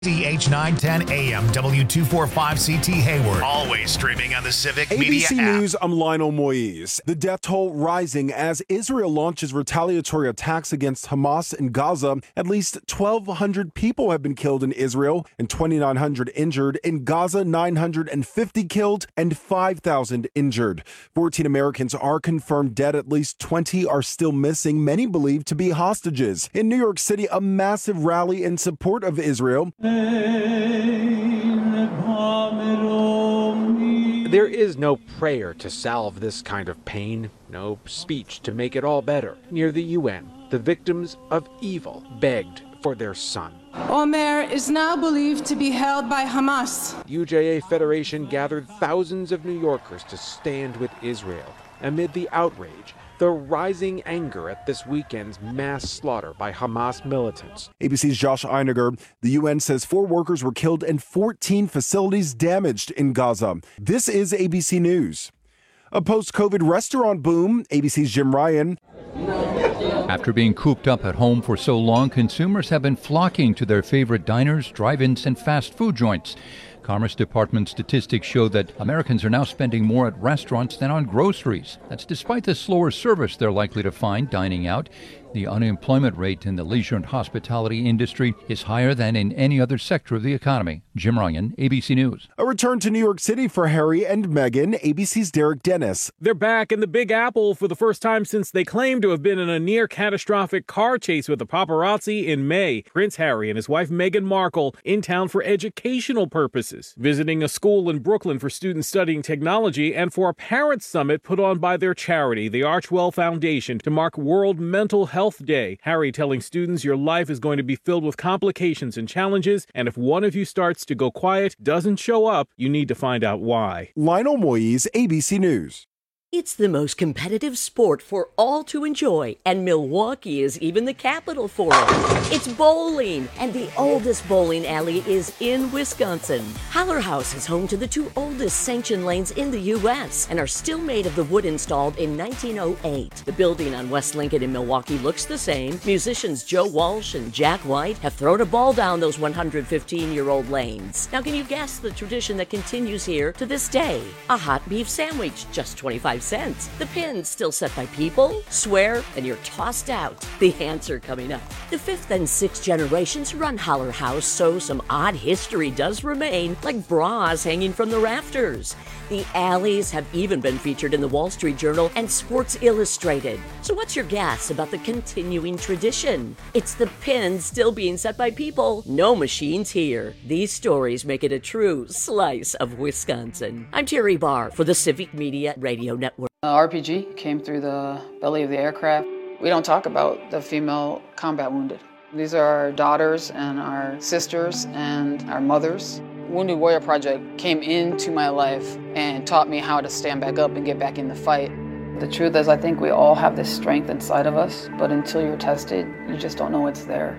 CH910 AM W245CT Hayward. Always streaming on the Civic Media ABC app. News, I'm Lionel Moise. The death toll rising as Israel launches retaliatory attacks against Hamas in Gaza. At least 1,200 people have been killed in Israel and 2,900 injured. In Gaza, 950 killed and 5,000 injured. 14 Americans are confirmed dead. At least 20 are still missing, many believed to be hostages. In New York City, a massive rally in support of Israel. There is no prayer to salve this kind of pain, no speech to make it all better. Near the UN, the victims of evil begged for their son. Omer is now believed to be held by Hamas. UJA Federation gathered thousands of New Yorkers to stand with Israel amid the outrage, the rising anger at this weekend's mass slaughter by Hamas militants. ABC's Josh Einiger. The UN says 4 workers were killed and 14 facilities damaged in Gaza. This is ABC News. A post-COVID restaurant boom. ABC's Jim Ryan. After being cooped up at home for so long, consumers have been flocking to their favorite diners, drive-ins, and fast food joints. Commerce Department statistics show that Americans are now spending more at restaurants than on groceries. That's despite the slower service they're likely to find dining out. The unemployment rate in the leisure and hospitality industry is higher than in any other sector of the economy. Jim Ryan, ABC News. A return to New York City for Harry and Meghan. ABC's Derek Dennis. They're back in the Big Apple for the first time since they claim to have been in a near-catastrophic car chase with the paparazzi in May. Prince Harry and his wife Meghan Markle in town for educational purposes, visiting a school in Brooklyn for students studying technology and for a parents' summit put on by their charity, the Archwell Foundation, to mark World Mental Health Day. Harry telling students your life is going to be filled with complications and challenges, and if one of you starts to go quiet, doesn't show up, you need to find out why. Lionel Moise, ABC News. It's the most competitive sport for all to enjoy, and Milwaukee is even the capital for it. It's bowling, and the oldest bowling alley is in Wisconsin. Haller House is home to the 2 oldest sanctioned lanes in the U.S. and are still made of the wood installed in 1908. The building on West Lincoln in Milwaukee looks the same. Musicians Joe Walsh and Jack White have thrown a ball down those 115-year-old lanes. Now, can you guess the tradition that continues here to this day? A hot beef sandwich, just 25 cents. The pins still set by people, swear, and you're tossed out. The answer coming up. The 5th and 6th generations run Haller House, so some odd history does remain, like bras hanging from the rafters. The alleys have even been featured in the Wall Street Journal and Sports Illustrated. So what's your guess about the continuing tradition? It's the pins still being set by people, no machines here. These stories make it a true slice of Wisconsin. I'm Terry Barr for the Civic Media Radio Network. RPG came through the belly of the aircraft. We don't talk about the female combat wounded. These are our daughters and our sisters and our mothers. Wounded Warrior Project came into my life and taught me how to stand back up and get back in the fight. The truth is, I think we all have this strength inside of us, but until you're tested, you just don't know it's there.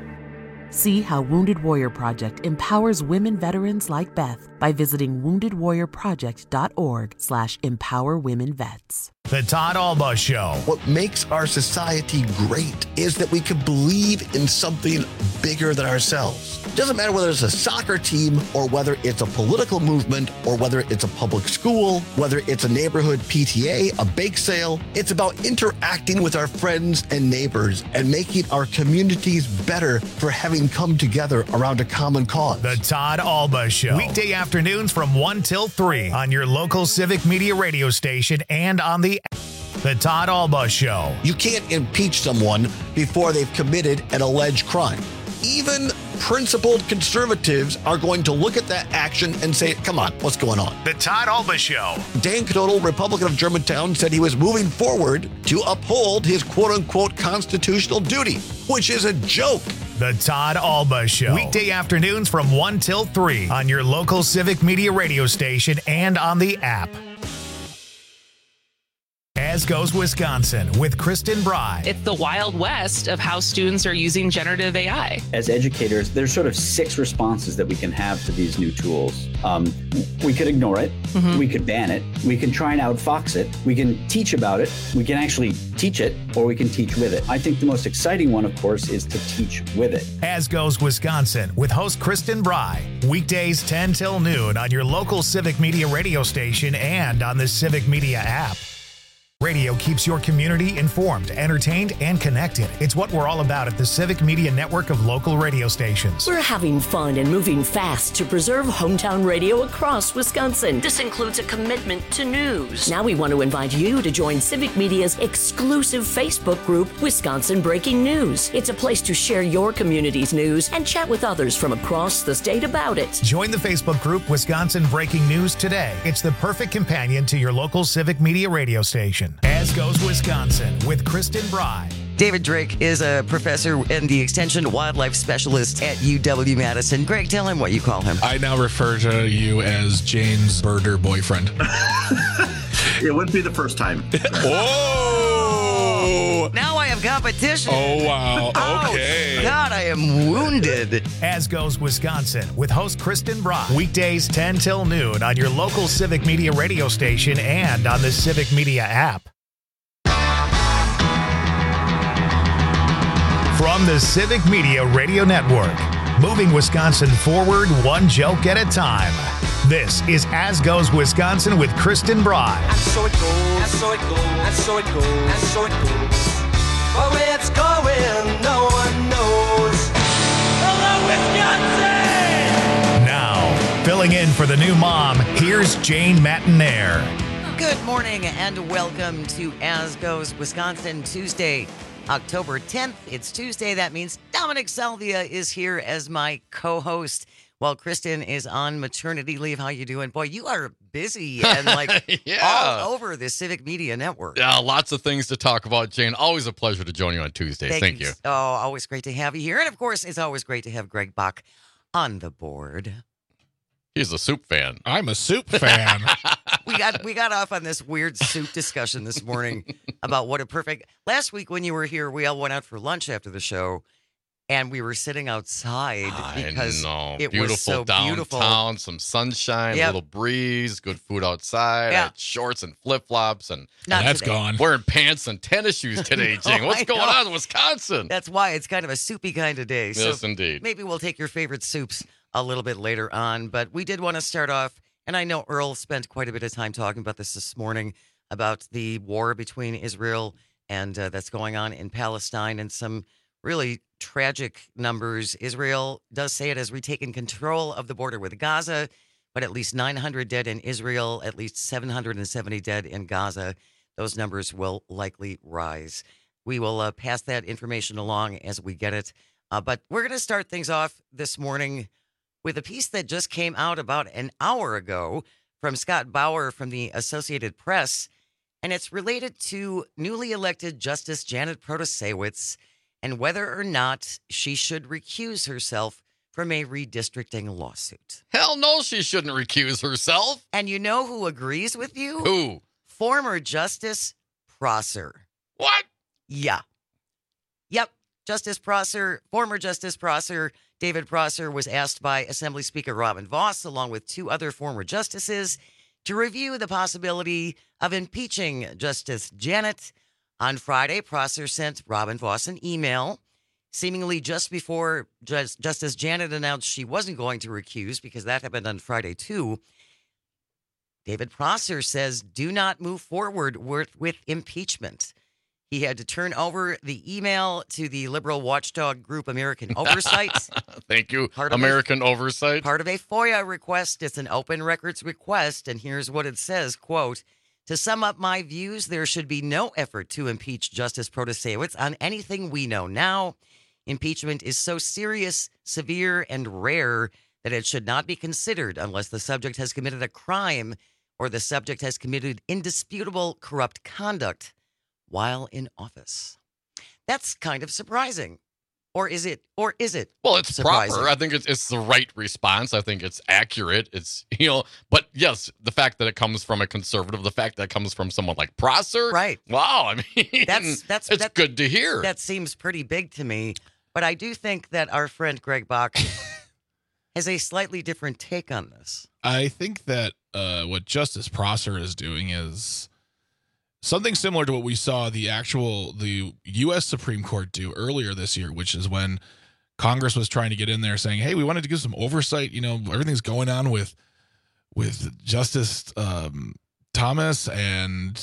See how Wounded Warrior Project empowers women veterans like Beth by visiting woundedwarriorproject.org/empowerwomenvets. The Todd Alba Show. What makes our society great is that we can believe in something bigger than ourselves. It doesn't matter whether it's a soccer team or whether it's a political movement or whether it's a public school, whether it's a neighborhood PTA, a bake sale. It's about interacting with our friends and neighbors and making our communities better for having come together around a common cause. The Todd Alba Show. Weekday afternoons from 1 till 3 on your local Civic Media radio station and on the Todd Alba Show. You can't impeach someone before they've committed an alleged crime. Even principled conservatives are going to look at that action and say, come on, what's going on? The Todd Alba Show. Dan Knodel, Republican of Germantown, said he was moving forward to uphold his quote-unquote constitutional duty, which is a joke. The Todd Alba Show. Weekday afternoons from 1 till 3 on your local Civic Media radio station and on the app. As Goes Wisconsin with Kristen Bry. It's the Wild West of how students are using generative AI. As educators, there's sort of 6 responses that we can have to these new tools. We could ignore it. Mm-hmm. We could ban it. We can try and outfox it. We can teach about it. We can actually teach it, or we can teach with it. I think the most exciting one, of course, is to teach with it. As Goes Wisconsin with host Kristen Bry. Weekdays 10 till noon on your local Civic Media radio station and on the Civic Media app. Radio keeps your community informed, entertained, and connected. It's what we're all about at the Civic Media network of local radio stations. We're having fun and moving fast to preserve hometown radio across Wisconsin. This includes a commitment to news. Now we want to invite you to join Civic Media's exclusive Facebook group, Wisconsin Breaking News. It's a place to share your community's news and chat with others from across the state about it. Join the Facebook group Wisconsin Breaking News today. It's the perfect companion to your local Civic Media radio station. As Goes Wisconsin with Kristen Bry. David Drake is a professor and the Extension Wildlife Specialist at UW-Madison. Greg, tell him what you call him. I now refer to you as Jane's birder boyfriend. It wouldn't be the first time. Whoa! Now I have competition. Oh, wow. Okay. Oh, God, I am wounded. As Goes Wisconsin with host Kristen Bry. Weekdays 10 till noon on your local Civic Media radio station and on the Civic Media app. From the Civic Media Radio Network, moving Wisconsin forward one joke at a time. This is As Goes Wisconsin with Kristen Bry. And so it goes, and so it goes, and so it goes, and so it goes. But where it's going, no one knows. Hello, Wisconsin! Now, filling in for the new mom, here's Jane Matinaire. Good morning and welcome to As Goes Wisconsin, Tuesday, October 10th. It's Tuesday. That means Dominic Salvia is here as my co-host while Kristen is on maternity leave. How you doing? Boy, you are busy and all over the Civic Media Network. Yeah, lots of things to talk about, Jane. Always a pleasure to join you on Tuesdays. Thank you. Oh, always great to have you here. And of course, it's always great to have Greg Bach on the board. He's a soup fan. I'm a soup fan. We got off on this weird soup discussion this morning about what a perfect... Last week when you were here, we all went out for lunch after the show, and we were sitting outside because it was so beautiful. Downtown, some sunshine, a little breeze, good food outside. I had shorts and flip-flops, and that's gone. Wearing pants and tennis shoes today, Jane. What's going on in Wisconsin? That's why it's kind of a soupy kind of day. Yes, so indeed. Maybe we'll take your favorite soups a little bit later on, but we did want to start off, and I know Earl spent quite a bit of time talking about this morning, about the war between Israel and that's going on in Palestine, and some really tragic numbers. Israel does say it has retaken control of the border with Gaza, but at least 900 dead in Israel, at least 770 dead in Gaza. Those numbers will likely rise. We will pass that information along as we get it. But we're going to start things off this morning with a piece that just came out about an hour ago from Scott Bauer from the Associated Press, and it's related to newly elected Justice Janet Protasiewicz and whether or not she should recuse herself from a redistricting lawsuit. Hell no, she shouldn't recuse herself. And you know who agrees with you? Who? Former Justice Prosser. What? Yeah. Yep. Justice Prosser, former Justice Prosser, David Prosser, was asked by Assembly Speaker Robin Vos, along with 2 other former justices, to review the possibility of impeaching Justice Janet. On Friday, Prosser sent Robin Vos an email, seemingly just before Justice Janet announced she wasn't going to recuse, because that happened on Friday too. David Prosser says, do not move forward with impeachment. He had to turn over the email to the liberal watchdog group American Oversight. Thank you, American Oversight. Part of a FOIA request. It's an open records request, and here's what it says, quote, to sum up my views, there should be no effort to impeach Justice Protasiewicz on anything we know now. Impeachment is so serious, severe, and rare that it should not be considered unless the subject has committed a crime or the subject has committed indisputable corrupt conduct while in office. That's kind of surprising. Or is it? Well, it's surprising? proper. I think it's the right response. I think it's accurate. It's, but yes, the fact that it comes from a conservative, the fact that it comes from someone like Prosser. Right. Wow. I mean, that's good to hear. That seems pretty big to me. But I do think that our friend Greg Bach has a slightly different take on this. I think that what Justice Prosser is doing is something similar to what we saw the U.S. Supreme Court do earlier this year, which is when Congress was trying to get in there saying, hey, we wanted to give some oversight. Everything's going on with Justice Thomas and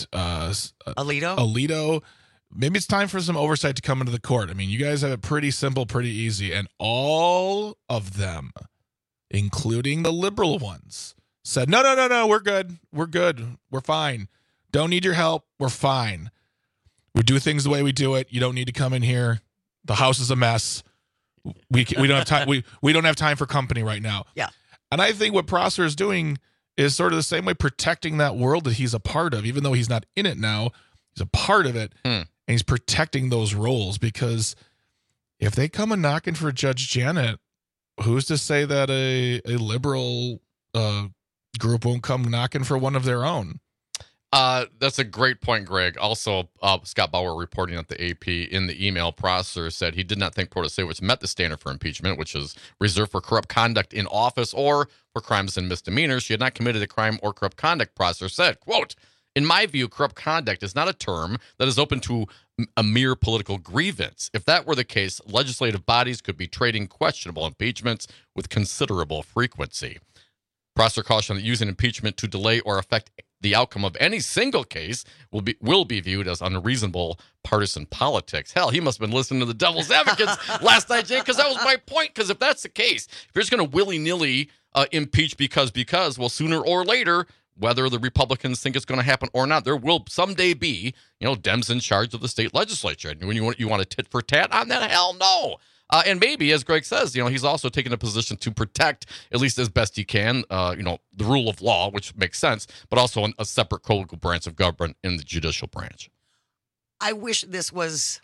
Alito. Maybe it's time for some oversight to come into the court. I mean, you guys have it pretty simple, pretty easy. And all of them, including the liberal ones, said, no, we're good. We're good. We're fine. Don't need your help. We're fine. We do things the way we do it. You don't need to come in here. The house is a mess. We don't have time. We don't have time for company right now. Yeah. And I think what Prosser is doing is sort of the same way, protecting that world that he's a part of, even though he's not in it now. He's a part of it, and he's protecting those roles, because if they come a knocking for Judge Janet, who's to say that a liberal group won't come knocking for one of their own? That's a great point, Greg. Also, Scott Bauer reporting at the AP in the email, Prosser said he did not think Protasevich met the standard for impeachment, which is reserved for corrupt conduct in office or for crimes and misdemeanors. She had not committed a crime or corrupt conduct, Prosser said. Quote, in my view, corrupt conduct is not a term that is open to a mere political grievance. If that were the case, legislative bodies could be trading questionable impeachments with considerable frequency. Prosser cautioned that using impeachment to delay or affect the outcome of any single case will be viewed as unreasonable partisan politics. Hell, he must have been listening to the devil's advocates last night, Jay, because that was my point. Because if that's the case, if you're just going to willy-nilly impeach because, well, sooner or later, whether the Republicans think it's going to happen or not, there will someday be, Dems in charge of the state legislature. And when you want a tit for tat on that, hell no. And maybe, as Greg says, he's also taken a position to protect, at least as best he can, the rule of law, which makes sense, but also a separate co-equal branch of government in the judicial branch. I wish this was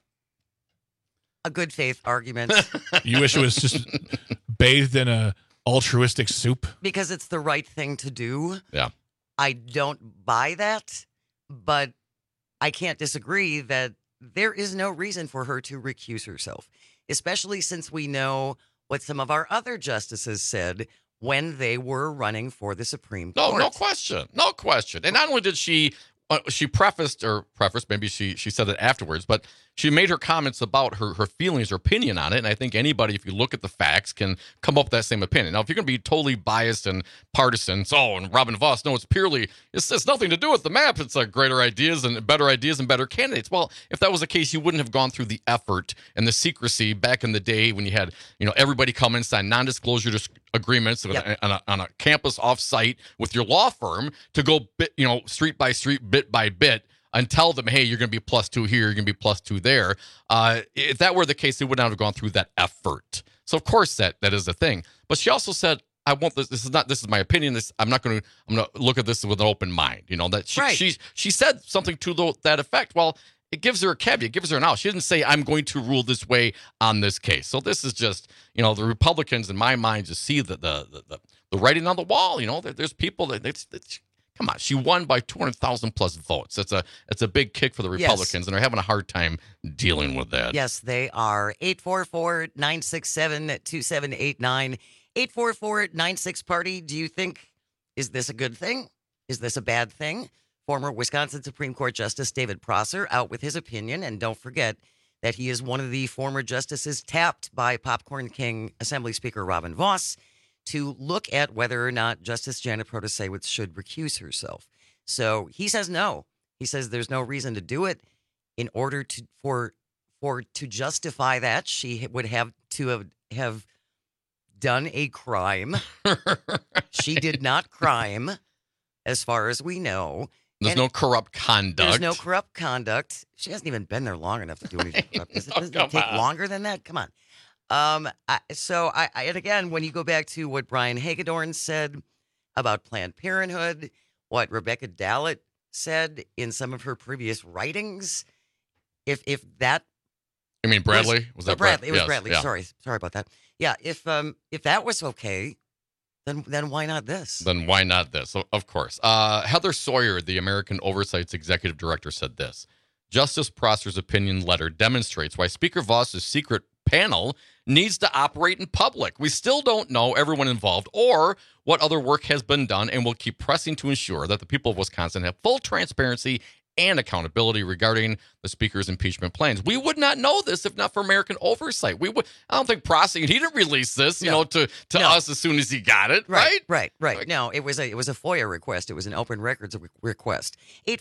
a good faith argument. You wish it was just bathed in a altruistic soup? Because it's the right thing to do. Yeah. I don't buy that, but I can't disagree that there is no reason for her to recuse herself, especially since we know what some of our other justices said when they were running for the Supreme Court. No question. And not only did she prefaced, maybe she said it afterwards, but she made her comments about her feelings, her opinion on it. And I think anybody, if you look at the facts, can come up with that same opinion. Now, if you're going to be totally biased and partisan, and Robin Vos, no, it's nothing to do with the map. It's greater ideas and better candidates. Well, if that was the case, you wouldn't have gone through the effort and the secrecy back in the day when you had, everybody come and sign non-disclosure agreements on a campus off-site with your law firm to go street by street, bit by bit, and tell them, hey, you're going to be +2 here, you're going to be +2 there. If that were the case, they would not have gone through that effort. So of course that is a thing. But she also said, I want this. This is my opinion. I'm going to look at this with an open mind. She said something to that effect. Well, it gives her a caveat, it gives her an out. She didn't say, I'm going to rule this way on this case. So this is just, the Republicans, in my mind, just see the writing on the wall. There's people that come on, she won by 200,000 plus votes. It's a big kick for the Republicans, yes. And they're having a hard time dealing with that. Yes, they are. 844-967-2789. 844-96-Party. Do you think, is this a good thing? Is this a bad thing? Former Wisconsin Supreme Court Justice David Prosser out with his opinion. And don't forget that he is one of the former justices tapped by Popcorn King Assembly Speaker Robin Vos to look at whether or not Justice Janet Protasevich should recuse herself. So he says no. He says there's no reason to do it. In order to justify that, she would have to have done a crime. She did not crime, as far as we know. There's no corrupt conduct. There's no corrupt conduct. She hasn't even been there long enough to do anything corrupt. Doesn't it take longer than that? Come on. And again, when you go back to what Brian Hagedorn said about Planned Parenthood, what Rebecca Dallett said in some of her previous writings, if that I mean, Bradley? Was that Bradley? It was Yes, Bradley. yeah. Sorry about that. Yeah, if that was okay, then why not this? Then why not this? Of course. Heather Sawyer, the American Oversight's executive director, said this. Justice Prosser's opinion letter demonstrates why Speaker Voss's secret panel needs to operate in public. We still don't know everyone involved or what other work has been done, and we'll keep pressing to ensure that the people of Wisconsin have full transparency and accountability regarding the Speaker's impeachment plans. We would not know this if not for American Oversight. I don't think Prosser, he didn't release this, to us as soon as he got it, right? Right. No, it was a FOIA request. It was an open records request.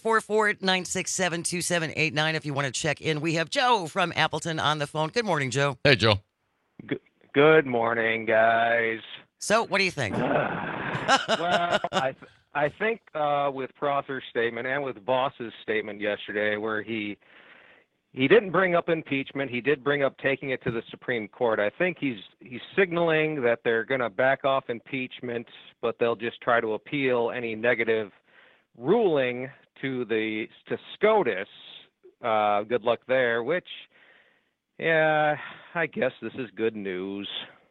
844-967-2789 if you want to check in. We have Joe from Appleton on the phone. Good morning, Joe. Hey, Joe. Good morning, guys. So, what do you think? Well, I think with Prosser's statement and with Voss's statement yesterday, where he didn't bring up impeachment, he did bring up taking it to the Supreme Court. I think he's signaling that they're going to back off impeachment, but they'll just try to appeal any negative ruling to SCOTUS. Good luck there. Which, yeah, I guess this is good news.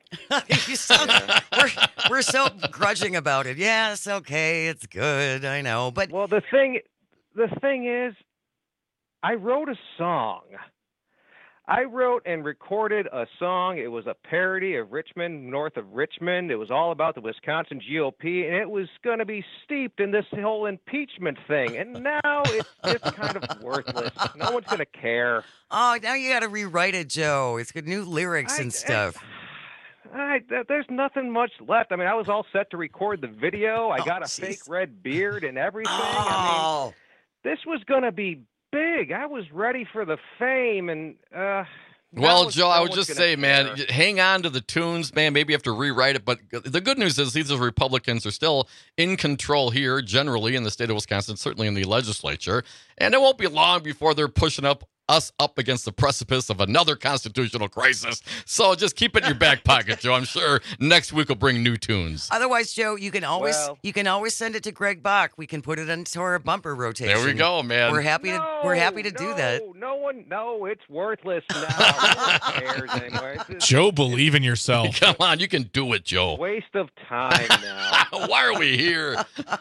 We're so grudging about it. Yes, okay, it's good. I know, but well, the thing is, I wrote a song. I wrote and recorded a song. It was a parody of Richmond, north of Richmond. It was all about the Wisconsin GOP, and it was going to be steeped in this whole impeachment thing. And now it's just kind of worthless. No one's going to care. Oh, now you got to rewrite it, Joe. It's got new lyrics and stuff. There's nothing much left. I mean, I was all set to record the video. I got a fake red beard and everything. I mean, this was going to be big. I was ready for the fame, and well, Joe, I would just say, man, hang on to the tunes, man. Maybe you have to rewrite it, but the good news is these Republicans are still in control here, generally in the state of Wisconsin, certainly in the legislature, and it won't be long before they're pushing us up against the precipice of another constitutional crisis. So just keep it in your back pocket, Joe. I'm sure next week will bring new tunes. Otherwise, Joe, you can always send it to Greg Bach. We can put it into our bumper rotation. There we go, man. We're happy to do that. No, it's worthless now. No one cares anymore. Joe, believe in yourself. Come on, you can do it, Joe. Waste of time now. Why are we here?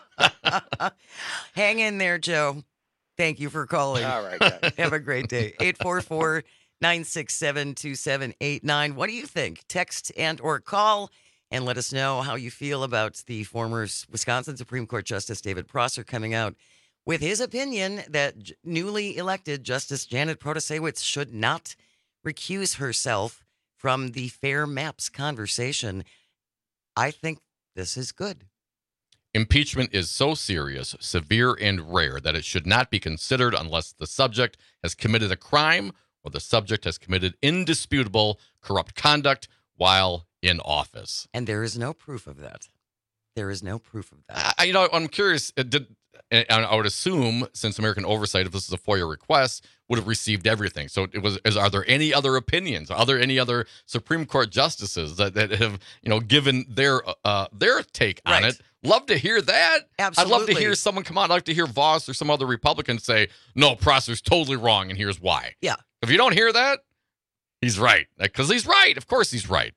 Hang in there, Joe. Thank you for calling. All right, guys. Have a great day. 844-967-2789. What do you think? Text and or call and let us know how you feel about the former Wisconsin Supreme Court Justice David Prosser coming out with his opinion that newly elected Justice Janet Protasiewicz should not recuse herself from the fair maps conversation. I think this is good. Impeachment is so serious, severe, and rare that it should not be considered unless the subject has committed a crime or the subject has committed indisputable corrupt conduct while in office. And there is no proof of that. There is no proof of that. I'm curious, I would assume, since American Oversight, if this is a FOIA request, would have received everything. So are there any other opinions? Are there any other Supreme Court justices that have, given their take on it? Love to hear that. Absolutely. I'd love to hear someone come on. I'd like to hear Voss or some other Republican say, no, Prosser's totally wrong, and here's why. Yeah. If you don't hear that, he's right. Because he's right. Of course he's right.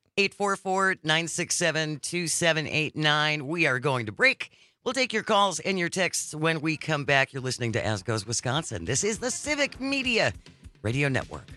844-967-2789. We are going to break. We'll take your calls and your texts when we come back. You're listening to As Goes Wisconsin. This is the Civic Media Radio Network.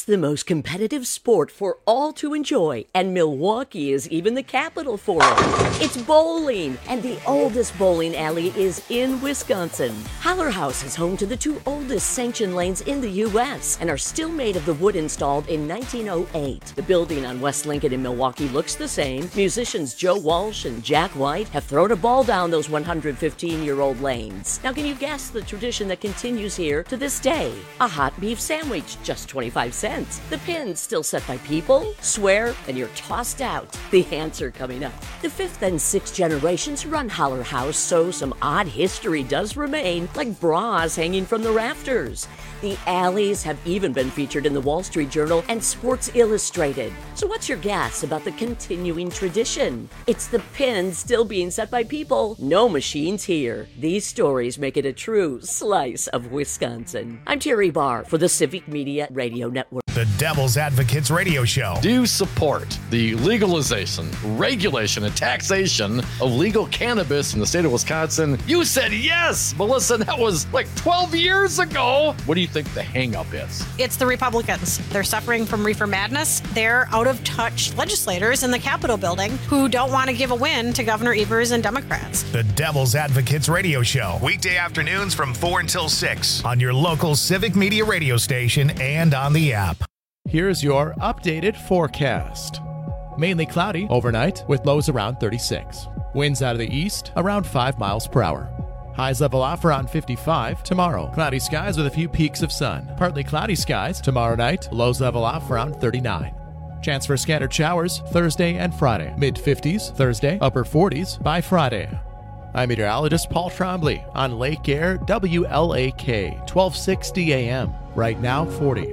the most competitive sport for all to enjoy, and Milwaukee is even the capital for it. It's bowling, and the oldest bowling alley is in Wisconsin. Holler House is home to the two oldest sanctioned lanes in the U.S. and are still made of the wood installed in 1908. The building on West Lincoln in Milwaukee looks the same. Musicians Joe Walsh and Jack White have thrown a ball down those 115-year-old lanes. Now, can you guess the tradition that continues here to this day? A hot beef sandwich, just 25 cents. The pins still set by people, swear, and you're tossed out. The answer coming up. The fifth and sixth generations run Holler House, so some odd history does remain, like bras hanging from the rafters. The alleys have even been featured in the Wall Street Journal and Sports Illustrated. So what's your guess about the continuing tradition? It's the pins still being set by people. No machines here. These stories make it a true slice of Wisconsin. I'm Terry Barr for the Civic Media Radio Network. The Devil's Advocates Radio Show. Do you support the legalization, regulation, and taxation of legal cannabis in the state of Wisconsin? You said yes, Melissa, and that was like 12 years ago. What do you think the hang-up is? It's the Republicans. They're suffering from reefer madness. They're out-of-touch legislators in the Capitol building who don't want to give a win to Governor Evers and Democrats. The Devil's Advocates Radio Show. Weekday afternoons from 4 until 6 on your local Civic Media radio station and on the app. Here's your updated forecast. Mainly cloudy overnight with lows around 36. Winds out of the east around 5 miles per hour. Highs level off around 55 tomorrow. Cloudy skies with a few peaks of sun. Partly cloudy skies tomorrow night. Lows level off around 39. Chance for scattered showers Thursday and Friday. Mid-50s Thursday, upper 40s by Friday. I'm meteorologist Paul Trombley on Lake Air WLAK 1260 AM. Right now 40.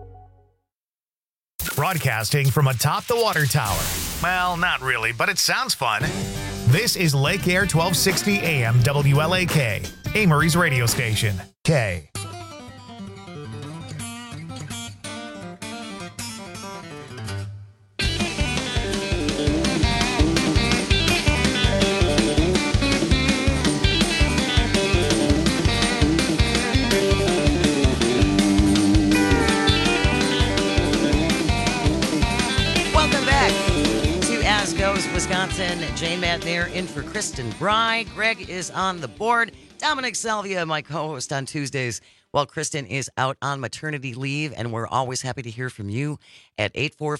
Broadcasting from atop the water tower. Well, not really, but it sounds fun. This is Lake Air 1260 AM WLAK, Amory's radio station. K. Wisconsin, Jane Matnair in for Kristen Bry. Greg is on the board. Dominic Salvia, my co-host on Tuesdays, while Kristen is out on maternity leave. And we're always happy to hear from you at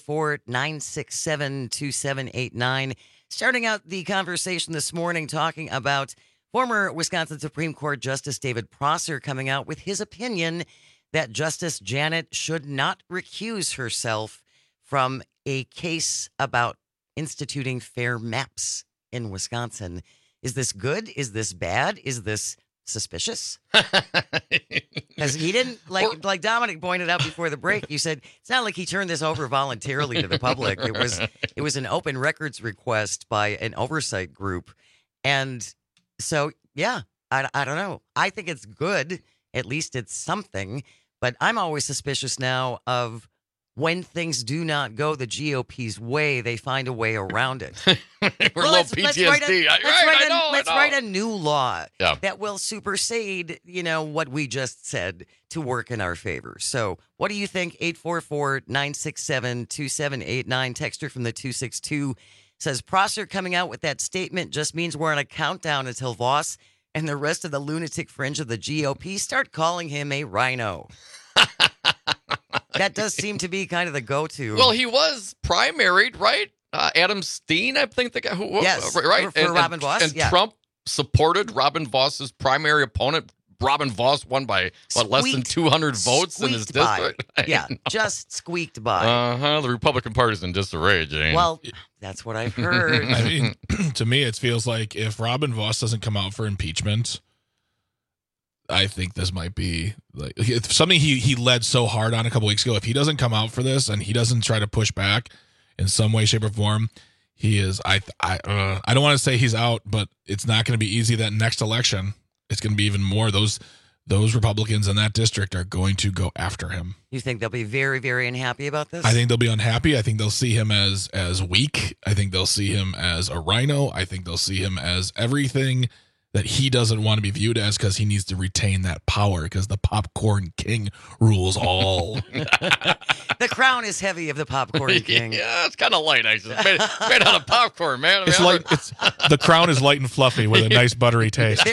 844-967-2789. Starting out the conversation this morning talking about former Wisconsin Supreme Court Justice David Prosser coming out with his opinion that Justice Janet should not recuse herself from a case about instituting fair maps in Wisconsin. Is this good? Is this bad? Is this suspicious? Because he didn't, like Dominic pointed out before the break, you said it's not like he turned this over voluntarily to the public. It was an open records request by an oversight group. And so, yeah, I don't know. I think it's good. At least it's something. But I'm always suspicious now of when things do not go the GOP's way, they find a way around it. Let's write a new law that will supersede, what we just said to work in our favor. So what do you think? 844-967-2789. Texter from the 262 says, Prosser coming out with that statement just means we're on a countdown until Voss and the rest of the lunatic fringe of the GOP start calling him a rhino. That does seem to be kind of the go-to. Well, he was primaried, right? Adam Steen, I think the guy who was. Yes, right? For Robin Voss. And Trump supported Robin Voss's primary opponent. Robin Voss won by, less than 200 votes in his district? Yeah, just squeaked by. The Republican Party's in disarray, Jane. Well, that's what I've heard. I mean, to me, it feels like if Robin Voss doesn't come out for impeachment, I think this might be like something he led so hard on a couple weeks ago. If he doesn't come out for this and he doesn't try to push back in some way, shape, or form, he is. I don't want to say he's out, but it's not going to be easy. That next election, it's going to be even more. Those Republicans in that district are going to go after him. You think they'll be very, very unhappy about this? I think they'll be unhappy. I think they'll see him as weak. I think they'll see him as a rhino. I think they'll see him as everything that he doesn't want to be viewed as, because he needs to retain that power, because the popcorn king rules all. The crown is heavy of the popcorn king. Yeah, it's kind of light, actually. It's made out of popcorn, man. It's light. The crown is light and fluffy with a nice buttery taste.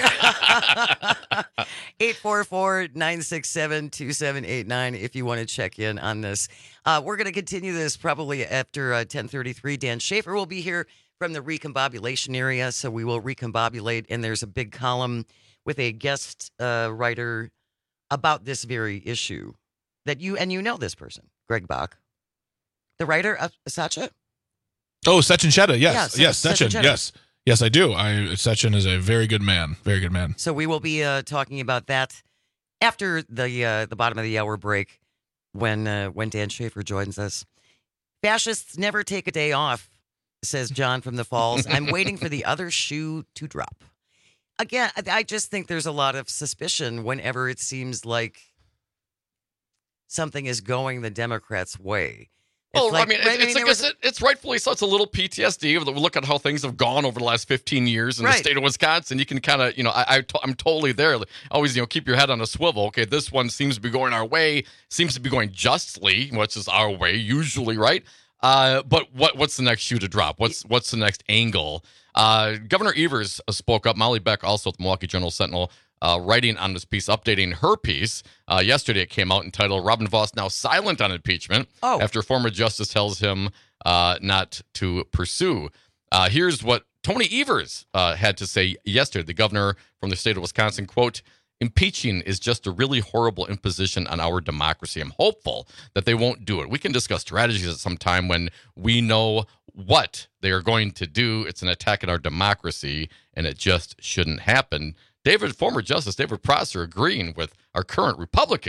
844-967-2789 if you want to check in on this. We're going to continue this probably after 10:33. Dan Schaefer will be here from the recombobulation area, so we will recombobulate, and there's a big column with a guest writer about this very issue that you know this person, Greg Bach, the writer of Sacha. Oh, Sechin Cheta, yes, Yes, Sechin, Cheta. yes, I do. Sechin is a very good man, very good man. So we will be talking about that after the bottom of the hour break when Dan Schaefer joins us. Fascists never take a day off, says John from the Falls. I'm waiting for the other shoe to drop. Again, I just think there's a lot of suspicion whenever it seems like something is going the Democrats' way. Well, it's rightfully so. It's a little PTSD. Look at how things have gone over the last 15 years in the state of Wisconsin. You can kind of, I'm totally there. Always, keep your head on a swivel. Okay, this one seems to be going our way, seems to be going justly, which is our way usually, right? But what's the next shoe to drop? What's the next angle? Governor Evers spoke up. Molly Beck, also at the Milwaukee Journal-Sentinel, writing on this piece, updating her piece. Yesterday it came out entitled, Robin Vos Now Silent on Impeachment after former justice tells him not to pursue. Here's what Tony Evers had to say yesterday, the governor from the state of Wisconsin, quote, impeaching is just a really horrible imposition on our democracy. I'm hopeful that they won't do it. We can discuss strategies at some time when we know what they are going to do. It's an attack on our democracy, and it just shouldn't happen. Former Justice David Prosser agreeing with our current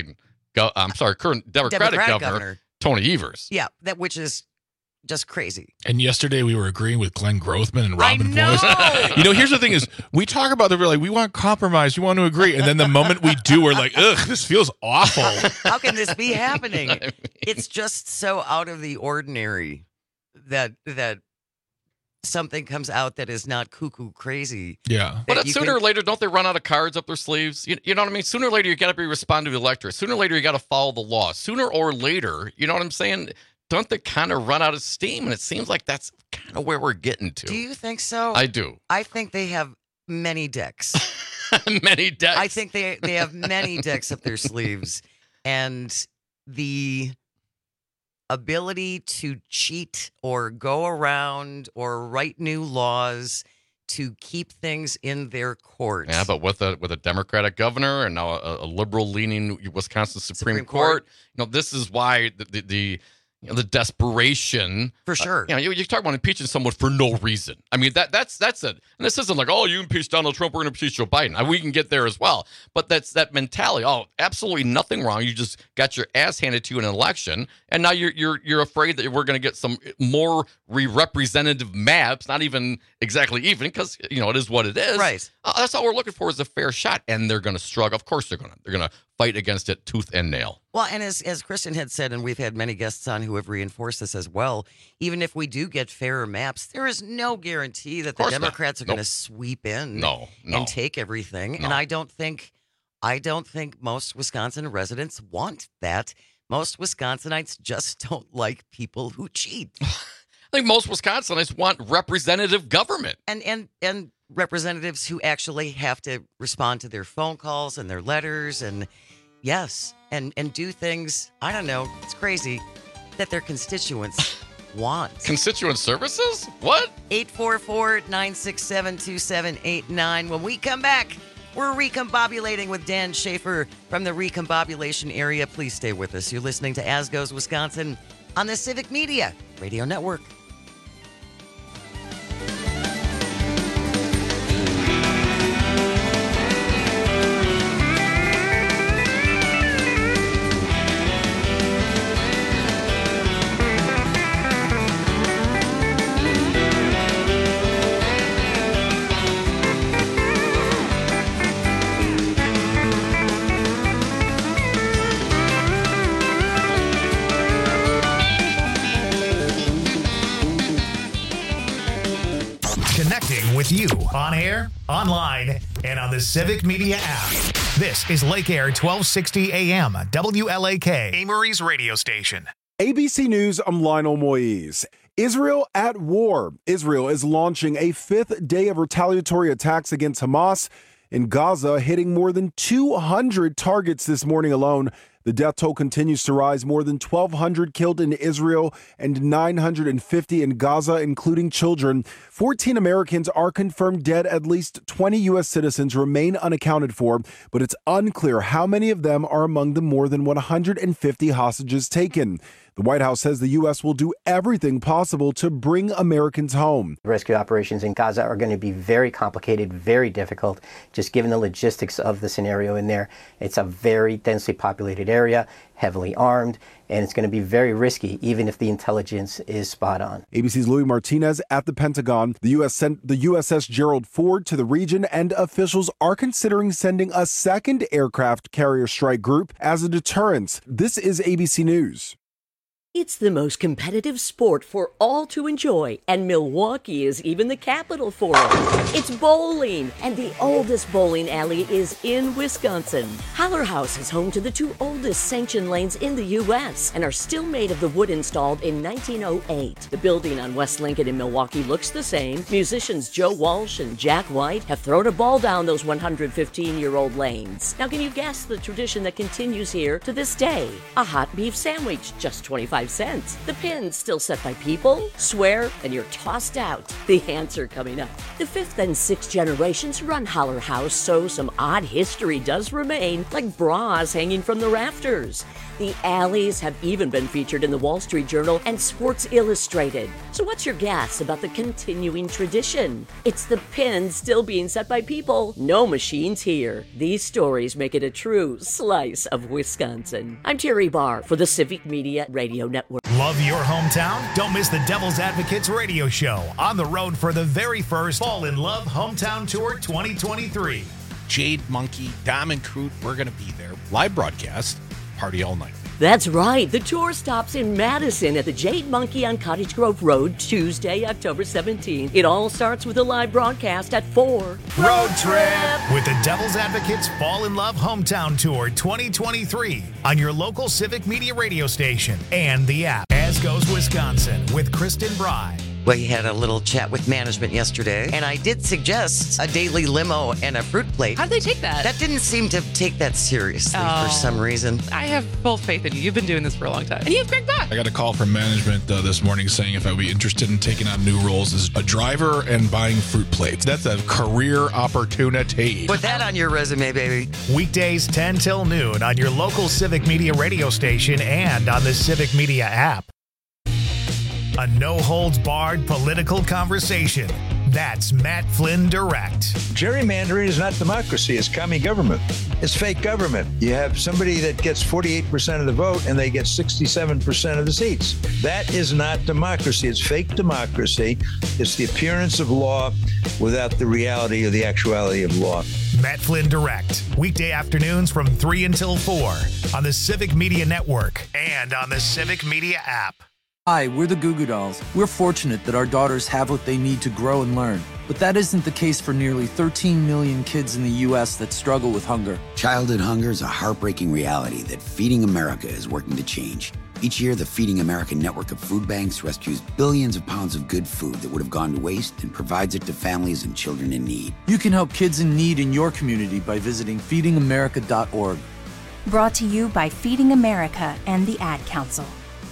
current Democratic governor, Tony Evers. Yeah, which is just crazy. And yesterday we were agreeing with Glenn Grothman and Robin Voice. Here's the thing is, we talk about we're like, we want compromise, we want to agree. And then the moment we do, we're like, ugh, this feels awful. How can this be happening? It's just so out of the ordinary that something comes out that is not cuckoo crazy. Yeah. But sooner or later, don't they run out of cards up their sleeves? You know what I mean? Sooner or later, you got to be responding to the electorate. Sooner or later, you got to follow the law. Sooner or later, you know what I'm saying? Don't they kind of run out of steam? And it seems like that's kind of where we're getting to. Do you think so? I do. I think they have many decks. Many decks? I think they have many decks up their sleeves. And the ability to cheat or go around or write new laws to keep things in their court. Yeah, but with a Democratic governor and now a liberal-leaning Wisconsin Supreme Court, this is why the desperation. For sure. You talk about impeaching someone for no reason. I mean, that's it. And this isn't like, oh, you impeach Donald Trump, we're going to impeach Joe Biden. We can get there as well. But that's that mentality. Oh, absolutely nothing wrong. You just got your ass handed to you in an election, and now you're afraid that we're going to get some more representative maps, not even exactly even, because it is what it is. Right. That's all we're looking for is a fair shot, and they're going to struggle. Of course, they're going to fight against it tooth and nail. Well, and as Kristen had said, and we've had many guests on who have reinforced this as well, even if we do get fairer maps, there is no guarantee that the Democrats are going to sweep in and take everything. No. And I don't think most Wisconsin residents want that. Most Wisconsinites just don't like people who cheat. I think most Wisconsinites want representative government. And representatives who actually have to respond to their phone calls and their letters and yes, and do things, I don't know, it's crazy, that their constituents want. Constituent services? What? 844-967-2789. When we come back, we're recombobulating with Dan Schaefer from the recombobulation area. Please stay with us. You're listening to As Goes Wisconsin on the Civic Media Radio Network. With you on air, online, and on the Civic Media app. This is Lake Air 1260 AM, WLAK, Amory's radio station. ABC News, I'm Lionel Moise. Israel at war. Israel is launching a fifth day of retaliatory attacks against Hamas in Gaza, hitting more than 200 targets this morning alone. The death toll continues to rise. More than 1,200 killed in Israel and 950 in Gaza, including children. 14 Americans are confirmed dead. At least 20 U.S. citizens remain unaccounted for, but it's unclear how many of them are among the more than 150 hostages taken. The White House says the U.S. will do everything possible to bring Americans home. Rescue operations in Gaza are going to be very complicated, very difficult, just given the logistics of the scenario in there. It's a very densely populated area, heavily armed, and it's going to be very risky, even if the intelligence is spot on. ABC's Louis Martinez at the Pentagon. The U.S. sent the USS Gerald Ford to the region, and officials are considering sending a second aircraft carrier strike group as a deterrent. This is ABC News. It's the most competitive sport for all to enjoy, and Milwaukee is even the capital for it. It's bowling, and the oldest bowling alley is in Wisconsin. Haller House is home to the two oldest sanctioned lanes in the U.S. and are still made of the wood installed in 1908. The building on West Lincoln in Milwaukee looks the same. Musicians Joe Walsh and Jack White have thrown a ball down those 115-year-old lanes. Now, can you guess the tradition that continues here to this day? A hot beef sandwich, just 25 cents. The pin's still set by people. Swear, and you're tossed out. The answer coming up. The fifth and sixth generations run Haller House, so some odd history does remain, like bras hanging from the rafters. The alleys have even been featured in the Wall Street Journal and Sports Illustrated. So what's your guess about the continuing tradition? It's the pins still being set by people. No machines here. These stories make it a true slice of Wisconsin. I'm Terry Barr for the Civic Media Radio Network. Love your hometown? Don't miss the Devil's Advocates radio show on the road for the very first Fall in Love Hometown Tour 2023. Jade Monkey, Diamond Crute, we're going to be there. Live broadcast. Party all night. That's right. The tour stops in Madison at the Jade Monkey on Cottage Grove Road, Tuesday, October 17th. It all starts with a live broadcast at 4. Road trip with the Devil's Advocates Fall in Love Hometown Tour 2023 on your local Civic Media radio station and the app. As Goes Wisconsin with Kristen Bry. We had a little chat with management yesterday, and I did suggest a daily limo and a fruit plate. How'd they take that? That didn't seem to take that seriously for some reason. I have full faith in you. You've been doing this for a long time. And you have Greg Buck. I got a call from management this morning saying if I would be interested in taking on new roles as a driver and buying fruit plates. That's a career opportunity. Put that on your resume, baby. Weekdays 10 till noon on your local Civic Media radio station and on the Civic Media app. A no-holds-barred political conversation. That's Matt Flynn Direct. Gerrymandering is not democracy. It's commie government. It's fake government. You have somebody that gets 48% of the vote and they get 67% of the seats. That is not democracy. It's fake democracy. It's the appearance of law without the reality or the actuality of law. Matt Flynn Direct. Weekday afternoons from 3 until 4 on the Civic Media Network and on the Civic Media app. Hi, we're the Goo Goo Dolls. We're fortunate that our daughters have what they need to grow and learn. But that isn't the case for nearly 13 million kids in the U.S. that struggle with hunger. Childhood hunger is a heartbreaking reality that Feeding America is working to change. Each year, the Feeding America network of food banks rescues billions of pounds of good food that would have gone to waste and provides it to families and children in need. You can help kids in need in your community by visiting feedingamerica.org. Brought to you by Feeding America and the Ad Council.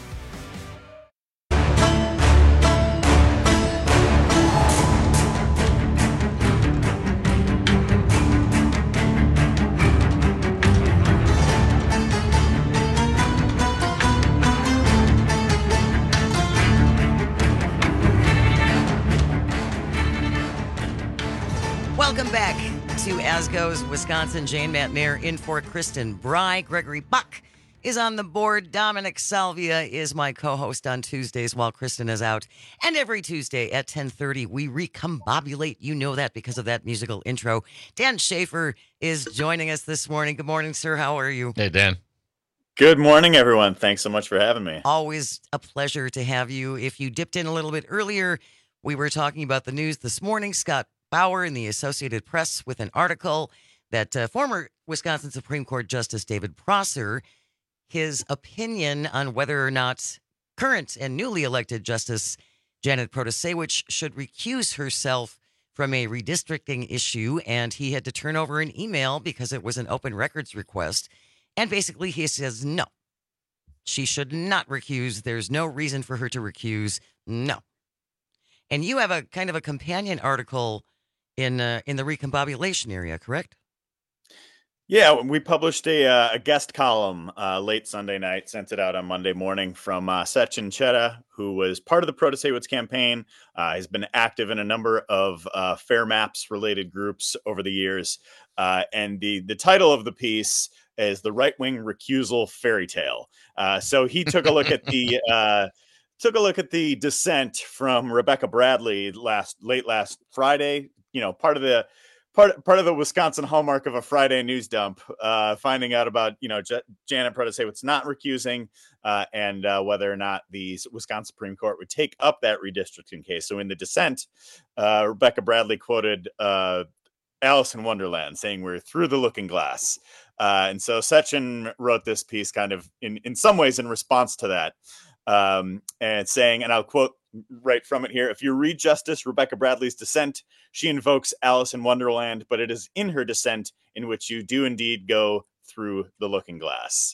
Welcome back to As Goes Wisconsin. Jane Matnair in for Kristen Bry. Gregory Buck is on the board. Dominic Salvia is my co-host on Tuesdays while Kristen is out. And every Tuesday at 10:30, we recombobulate. You know that because of that musical intro. Dan Schaefer is joining us this morning. Good morning, sir. How are you? Hey, Dan. Good morning, everyone. Thanks so much for having me. Always a pleasure to have you. If you dipped in a little bit earlier, we were talking about the news this morning. Scott Bauer in the Associated Press with an article that former Wisconsin Supreme Court Justice David Prosser, his opinion on whether or not current and newly elected Justice Janet Protasewicz should recuse herself from a redistricting issue, and he had to turn over an email because it was an open records request. And basically he says, no, she should not recuse. There's no reason for her to recuse. No. And you have a kind of a companion article in the recombobulation area, correct? Yeah, we published a guest column late Sunday night, sent it out on Monday morning from Sechin Cheta, who was part of the Protasewicz campaign. He's been active in a number of Fair Maps related groups over the years. And the title of the piece is "The Right-Wing Recusal Fairy Tale." So he took a look at the dissent from Rebecca Bradley late last Friday. You know, part of the Wisconsin hallmark of a Friday news dump, finding out about, Janet Protasewicz not recusing and whether or not the Wisconsin Supreme Court would take up that redistricting case. So in the dissent, Rebecca Bradley quoted Alice in Wonderland saying, "We're through the looking glass." And so Sechin wrote this piece kind of in some ways in response to that, and saying, and I'll quote right from it here: "If you read Justice Rebecca Bradley's dissent, she invokes Alice in Wonderland, but it is in her dissent in which you do indeed go through the looking glass."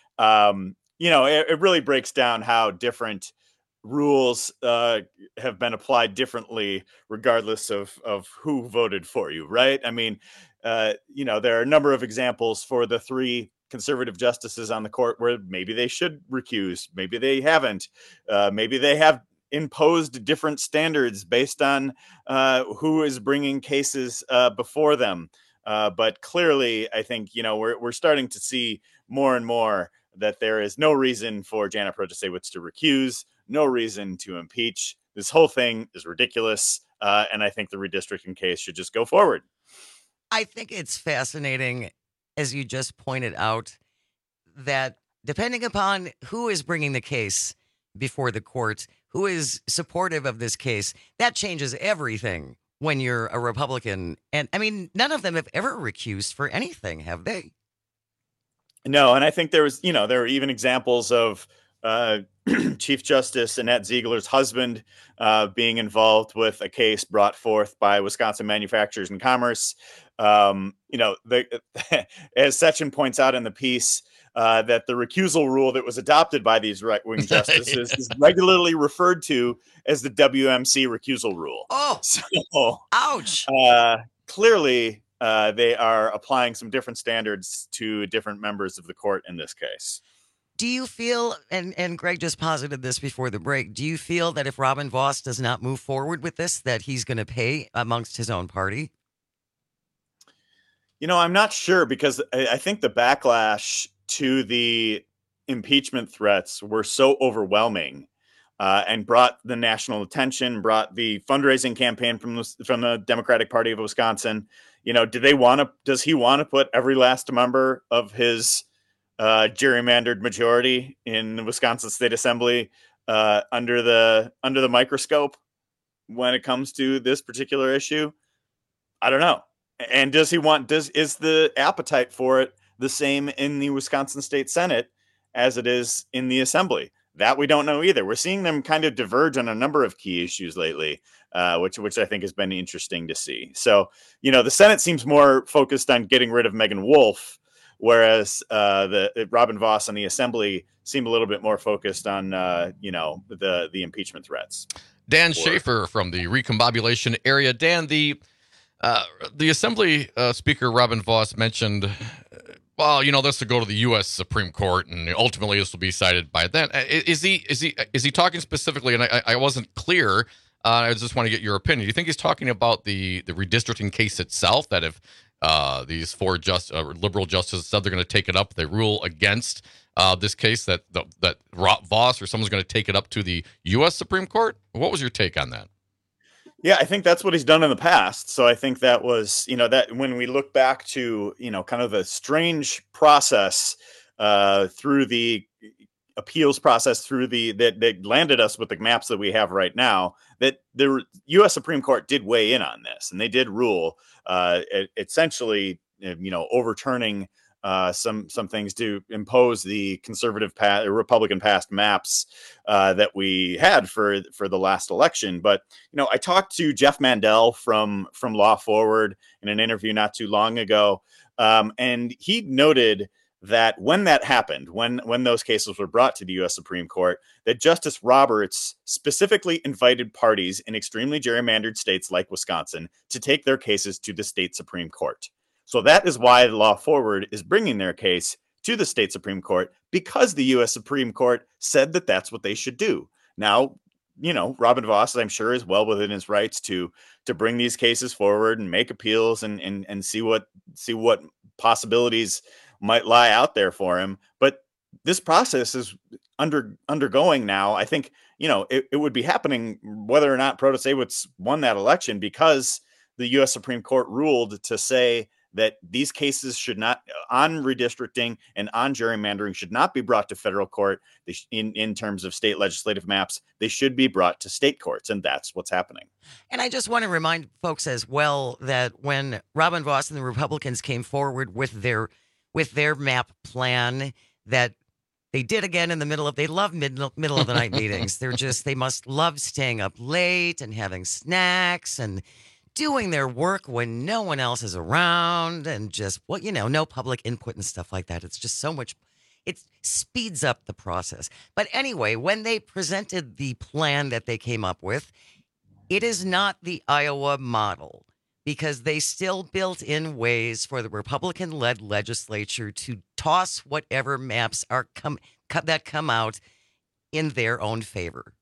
It really breaks down how different rules have been applied differently regardless of who voted for you, right? I mean, there are a number of examples for the three conservative justices on the court where maybe they should recuse, maybe they haven't, maybe they have imposed different standards based on who is bringing cases before them. But clearly, I think, we're starting to see more and more that there is no reason for Janet Protasewicz to recuse, no reason to impeach. This whole thing is ridiculous. And I think the redistricting case should just go forward. I think it's fascinating, as you just pointed out, that depending upon who is bringing the case before the court, who is supportive of this case, that changes everything when you're a Republican. And I mean, none of them have ever recused for anything, have they? No, and I think there are even examples of Chief Justice Annette Ziegler's husband being involved with a case brought forth by Wisconsin Manufacturers and Commerce. As Sechin points out in the piece, that the recusal rule that was adopted by these right-wing justices is regularly referred to as the WMC recusal rule. Oh, so, ouch. Clearly, they are applying some different standards to different members of the court in this case. Do you feel, and Greg just posited this before the break, do you feel that if Robin Vos does not move forward with this, that he's going to pay amongst his own party? I'm not sure, because I think the backlash to the impeachment threats were so overwhelming and brought the national attention, brought the fundraising campaign from the Democratic Party of Wisconsin. Does he want to put every last member of his gerrymandered majority in the Wisconsin State Assembly under the microscope when it comes to this particular issue? I don't know. And is the appetite for it the same in the Wisconsin State Senate as it is in the Assembly? That we don't know either. We're seeing them kind of diverge on a number of key issues lately, which I think has been interesting to see. So, the Senate seems more focused on getting rid of Megan Wolf, whereas the Robin Vos and the Assembly seem a little bit more focused on, the impeachment threats. Dan Schaefer from the recombobulation area. Dan, the Assembly Speaker Robin Vos mentioned, this will go to the U.S. Supreme Court, and ultimately this will be decided by then. Is he talking specifically? And I wasn't clear. I just want to get your opinion. Do you think he's talking about the redistricting case itself? That if these four liberal justices said they're going to take it up, they rule against this case, that Vos or someone's going to take it up to the U.S. Supreme Court? What was your take on that? Yeah, I think that's what he's done in the past. So I think that was, that when we look back to, kind of a strange process through the appeals process that landed us with the maps that we have right now, that the U.S. Supreme Court did weigh in on this, and they did rule essentially, overturning some things to impose the Republican passed maps that we had for the last election. But I talked to Jeff Mandel from Law Forward in an interview not too long ago, and he noted that when that happened, when those cases were brought to the U.S. Supreme Court, that Justice Roberts specifically invited parties in extremely gerrymandered states like Wisconsin to take their cases to the state Supreme Court. So that is why Law Forward is bringing their case to the state Supreme Court, because the U.S. Supreme Court said that that's what they should do. Now, Robin Vos, I'm sure, is well within his rights to bring these cases forward and make appeals and see what possibilities might lie out there for him. But this process is undergoing now. I think, it would be happening whether or not Protasewicz won that election, because the U.S. Supreme Court ruled to say that these cases should not, on redistricting and on gerrymandering, should not be brought to federal court in terms of state legislative maps. They should be brought to state courts, and that's what's happening. And I just want to remind folks as well that when Robin Vos and the Republicans came forward with their map plan, that they did again in the they love middle of the night meetings. They must love staying up late and having snacks and doing their work when no one else is around, and just, no public input and stuff like that. It's just so much, it speeds up the process. But anyway, when they presented the plan that they came up with, it is not the Iowa model, because they still built in ways for the Republican-led legislature to toss whatever maps that come out in their own favor.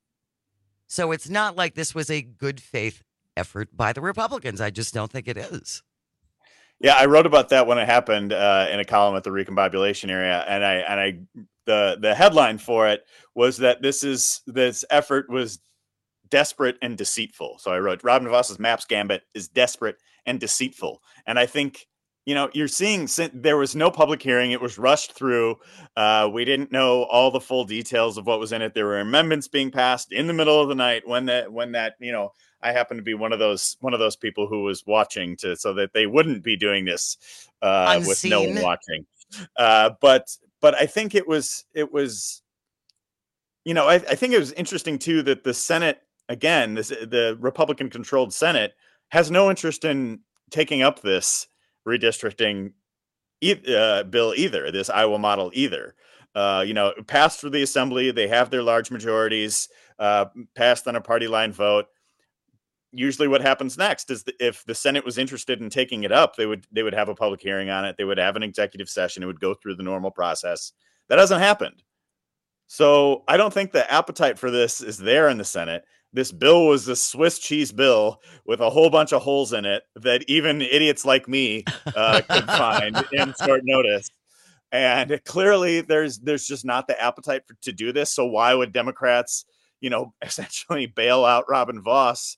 So it's not like this was a good faith effort by the Republicans. I just don't think it is. Yeah, I wrote about that when it happened in a column at the Recombobulation area, and the headline for it was that this effort was desperate and deceitful. So I wrote, Robin Vos's maps gambit is desperate and deceitful. And I think, you're seeing there was no public hearing. It was rushed through. We didn't know all the full details of what was in it. There were amendments being passed in the middle of the night when that I happen to be one of those people who was watching so that they wouldn't be doing this with no one watching. But I think it was I think it was interesting too that the Senate, again, the Republican-controlled Senate, has no interest in taking up this redistricting bill either, this Iowa model either. Passed through the Assembly, they have their large majorities, passed on a party line vote. Usually what happens next is if the Senate was interested in taking it up, they would have a public hearing on it. They would have an executive session. It would go through the normal process. That hasn't happened. So I don't think the appetite for this is there in the Senate. This bill was a Swiss cheese bill with a whole bunch of holes in it that even idiots like me could find in short notice. And clearly there's just not the appetite to do this. So why would Democrats, essentially bail out Robin Vos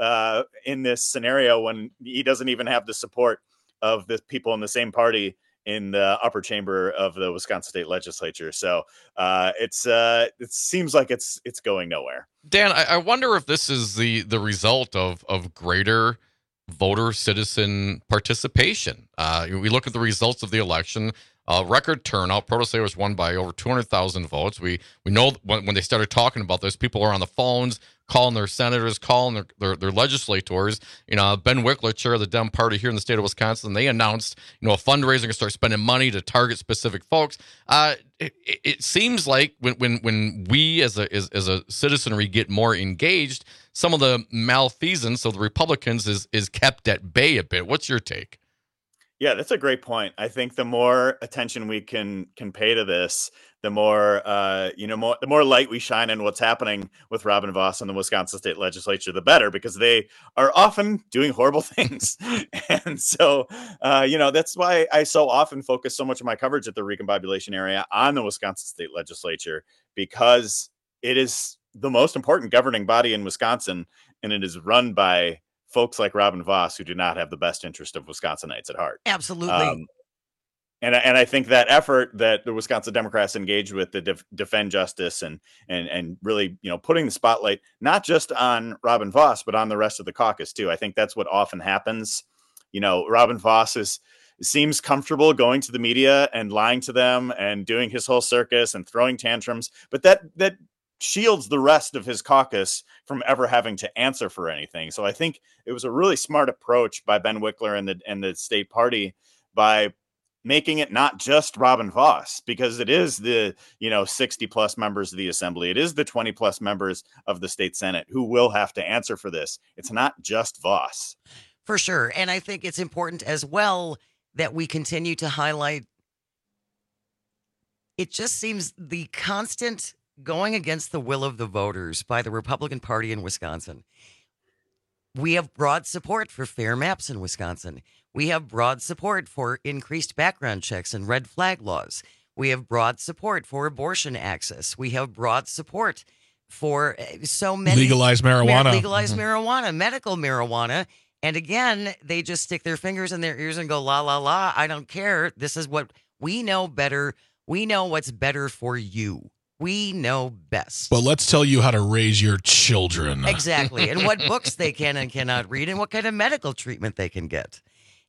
in this scenario when he doesn't even have the support of the people in the same party in the upper chamber of the Wisconsin State Legislature? So it seems like it's going nowhere. Dan, I wonder if this is the result of greater voter citizen participation. We look at the results of the election. Record turnout. Protasewicz won by over 200,000 votes. We know when they started talking about this, people are on the phones calling their senators, calling their legislators. Ben Wickler, chair of the Dem Party here in the state of Wisconsin, they announced a fundraiser to start spending money to target specific folks. It seems like when we as a citizenry get more engaged, some of the malfeasance of the Republicans is kept at bay a bit. What's your take? Yeah, that's a great point. I think the more attention we can pay to this, the more the more light we shine on what's happening with Robin Vos and the Wisconsin State Legislature, the better, because they are often doing horrible things. And so, that's why I so often focus so much of my coverage at the Recombobulation area on the Wisconsin State Legislature, because it is the most important governing body in Wisconsin, and it is run by folks like Robin Vos who do not have the best interest of Wisconsinites at heart. Absolutely. And I think that effort that the Wisconsin Democrats engaged with to defend justice and really, putting the spotlight not just on Robin Vos, but on the rest of the caucus too. I think that's what often happens. Robin Vos seems comfortable going to the media and lying to them and doing his whole circus and throwing tantrums, but that shields the rest of his caucus from ever having to answer for anything. So I think it was a really smart approach by Ben Wickler and the state party by making it not just Robin Vos, because it is the 60 plus members of the assembly. It is the 20 plus members of the state Senate who will have to answer for this. It's not just Vos. For sure. And I think it's important as well that we continue to highlight. It just seems the constant going against the will of the voters by the Republican Party in Wisconsin. We have broad support for fair maps in Wisconsin. We have broad support for increased background checks and red flag laws. We have broad support for abortion access. We have broad support for so many. Legalized marijuana. Legalized marijuana, medical marijuana. And again, they just stick their fingers in their ears and go, la, la, la, I don't care. This is what we know better. We know what's better for you. We know best. But let's tell you how to raise your children. Exactly. And what books they can and cannot read and what kind of medical treatment they can get.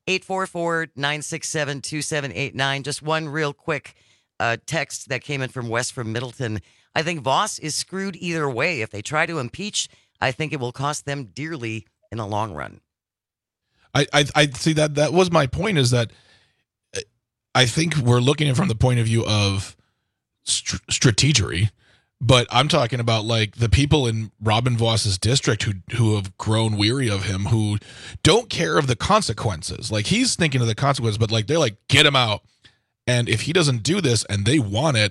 844-967-2789. Just one real quick text that came in from Wes from Middleton. I think Vos is screwed either way. If they try to impeach, I think it will cost them dearly in the long run. I see that was my point, is that I think we're looking at it from the point of view of strategery, but I'm talking about like the people in Robin Vos's district who have grown weary of him, who don't care of the consequences. Like, he's thinking of the consequences, but like they're like, get him out. And if he doesn't do this and they want it,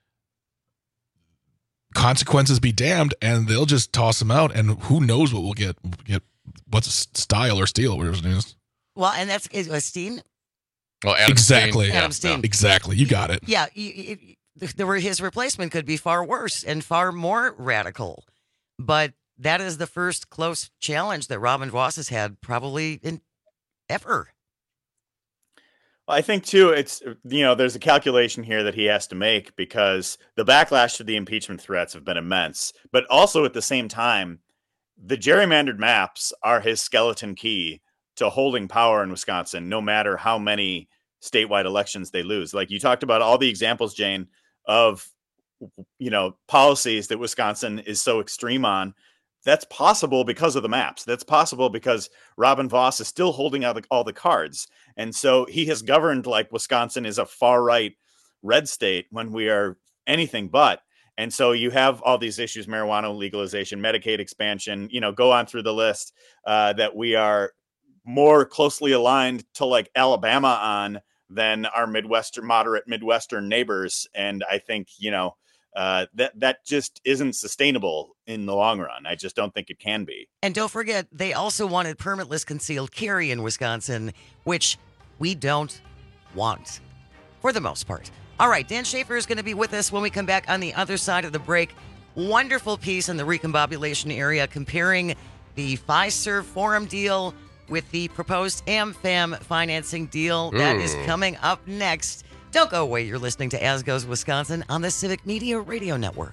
consequences be damned, and they'll just toss him out. And who knows what we'll get what's style or steal, whatever his name is. Well, and that's Steen. Well, Adam exactly. Steen. Adam Steen. Exactly. You got it. Yeah. His replacement could be far worse and far more radical. But that is the first close challenge that Robin Vos has had probably in ever. Well, I think, too, it's, there's a calculation here that he has to make, because the backlash to the impeachment threats have been immense. But also at the same time, the gerrymandered maps are his skeleton key to holding power in Wisconsin, no matter how many statewide elections they lose. Like you talked about all the examples, Jane, of, policies that Wisconsin is so extreme on. That's possible because of the maps. That's possible because Robin Vos is still holding out all the cards. And so he has governed like Wisconsin is a far right red state when we are anything but. And so you have all these issues, marijuana legalization, Medicaid expansion, go on through the list that we are more closely aligned to like Alabama on than our moderate Midwestern neighbors. And I think, that just isn't sustainable in the long run. I just don't think it can be. And don't forget, they also wanted permitless concealed carry in Wisconsin, which we don't want for the most part. All right, Dan Schaefer is going to be with us when we come back on the other side of the break. Wonderful piece in the recombobulation area comparing the Fiserv Forum deal with the proposed AmFam financing deal. That is coming up next. Don't go away. You're listening to As Goes Wisconsin on the Civic Media Radio Network.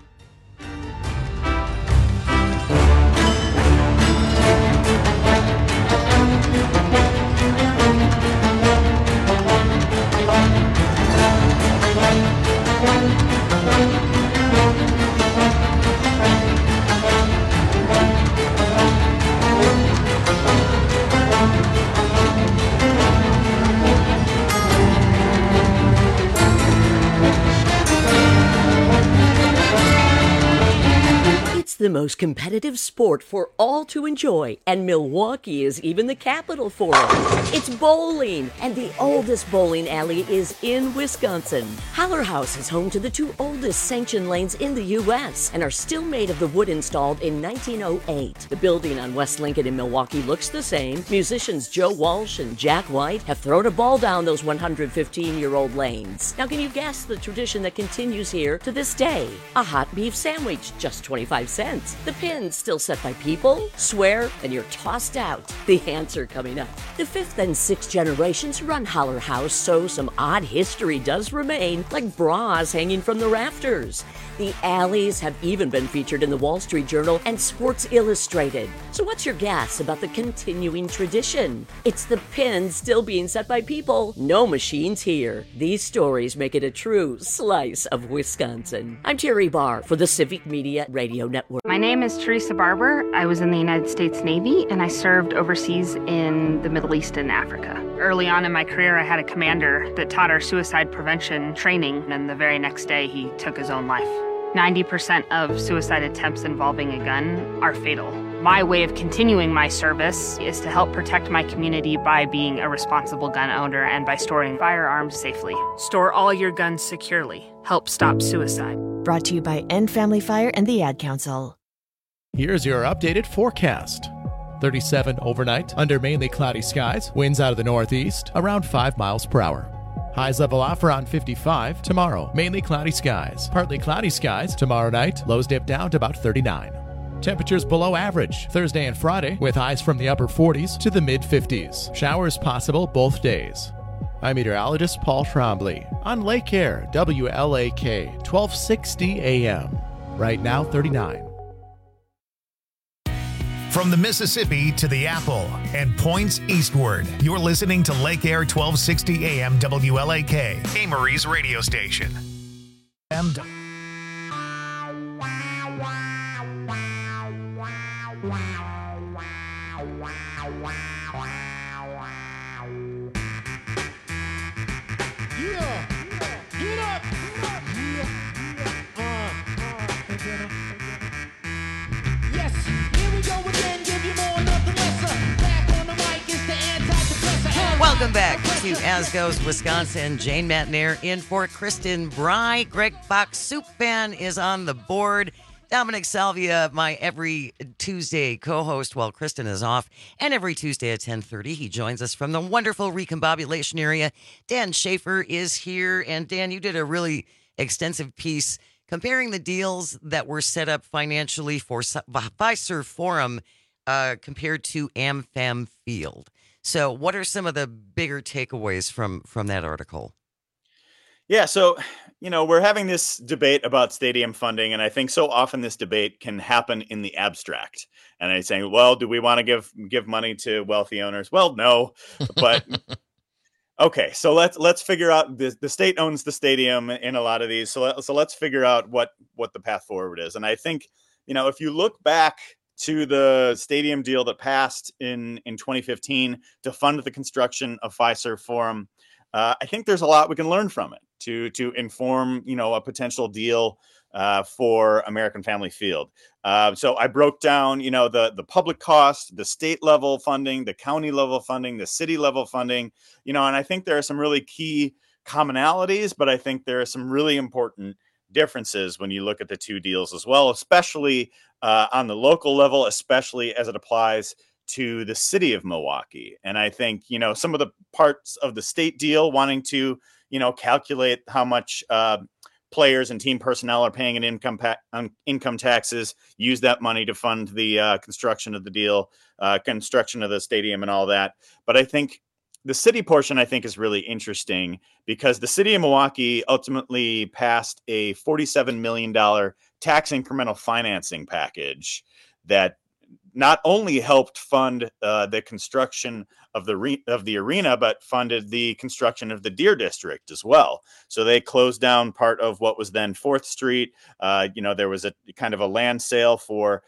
The most competitive sport for all to enjoy, and Milwaukee is even the capital for it. It's bowling, and the oldest bowling alley is in Wisconsin. Haller House is home to the two oldest sanctioned lanes in the U.S. and are still made of the wood installed in 1908. The building on West Lincoln in Milwaukee looks the same. Musicians Joe Walsh and Jack White have thrown a ball down those 115-year-old lanes. Now, can you guess the tradition that continues here to this day? A hot beef sandwich, just 25 cents. event. The pin's still set by people, swear, and you're tossed out. The answer coming up. The fifth and sixth generations run Holler House, so some odd history does remain, like bras hanging from the rafters. The alleys have even been featured in the Wall Street Journal and Sports Illustrated. So what's your guess about the continuing tradition? It's the pin still being set by people. No machines here. These stories make it a true slice of Wisconsin. I'm Terry Barr for the Civic Media Radio Network. My name is Teresa Barber. I was in the United States Navy and I served overseas in the Middle East and Africa. Early on in my career, I had a commander that taught our suicide prevention training, and the very next day he took his own life. 90% of suicide attempts involving a gun are fatal. My way of continuing my service is to help protect my community by being a responsible gun owner and by storing firearms safely. Store all your guns securely. Help stop suicide. Brought to you by End Family Fire and the Ad Council. Here's your updated forecast. 37 overnight, under mainly cloudy skies, winds out of the northeast, around 5 miles per hour. Highs level off around 55 tomorrow. Mainly cloudy skies. Partly cloudy skies tomorrow night. Lows dip down to about 39. Temperatures below average Thursday and Friday, with highs from the upper 40s to the mid 50s. Showers possible both days. I'm meteorologist Paul Trombley on Lake Air, WLAK, 1260 AM. Right now, 39. From the Mississippi to the Apple and points eastward, you're listening to Lake Air 1260 AM WLAK, Amory's radio station. Welcome back to As Goes Wisconsin. Jane Matnair in for Kristen Bry. Greg Fox, Soup Fan, is on the board. Dominic Salvia, my every Tuesday co-host while Kristen is off. And every Tuesday at 10:30, he joins us from the wonderful recombobulation area. Dan Schaefer is here. And Dan, you did a really extensive piece comparing the deals that were set up financially for Fiserv Forum compared to AmFam Field. So what are some of the bigger takeaways from that article? Yeah, so, we're having this debate about stadium funding, and I think so often this debate can happen in the abstract. And I'm saying, well, do we want to give money to wealthy owners? Well, no, but okay, so let's figure out the state owns the stadium in a lot of these. So let's figure out what the path forward is. And I think, if you look back to the stadium deal that passed in 2015 to fund the construction of Fiserv Forum, I think there's a lot we can learn from it to inform, a potential deal for American Family Field. So I broke down, the public cost, the state level funding, the county level funding, the city level funding, and I think there are some really key commonalities, but I think there are some really important differences when you look at the two deals as well, especially on the local level, especially as it applies to the city of Milwaukee. And I think, some of the parts of the state deal wanting to, calculate how much players and team personnel are paying in income taxes, use that money to fund the construction of the deal, construction of the stadium and all that. But I think the city portion, I think, is really interesting because the city of Milwaukee ultimately passed a $47 million tax incremental financing package that not only helped fund the construction of the arena, but funded the construction of the Deer District as well. So they closed down part of what was then 4th Street. There was a kind of a land sale for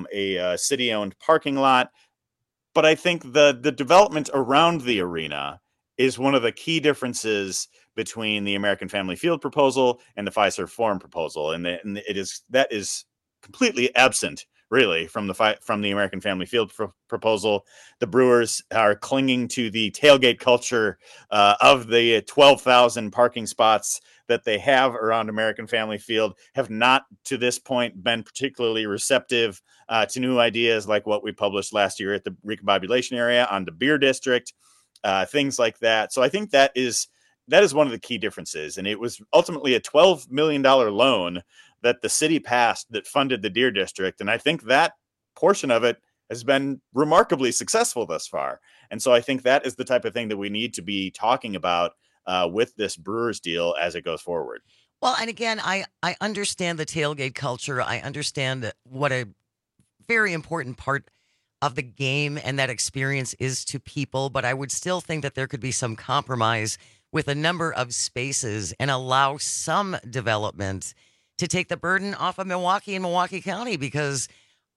a city-owned parking lot. But I think the development around the arena is one of the key differences between the American Family Field proposal and the Fiserv Forum proposal, and that is completely absent, really, from the American Family Field proposal. The Brewers are clinging to the tailgate culture of the 12,000 parking spots that they have around American Family Field, have not to this point been particularly receptive to new ideas like what we published last year at the recombobulation area on the Beer District, things like that. So I think that is one of the key differences. And it was ultimately a $12 million loan that the city passed that funded the Deer District. And I think that portion of it has been remarkably successful thus far. And so I think that is the type of thing that we need to be talking about with this Brewers deal as it goes forward. Well, and again, I understand the tailgate culture. I understand what a very important part of the game and that experience is to people, but I would still think that there could be some compromise with a number of spaces and allow some development to take the burden off of Milwaukee and Milwaukee County, because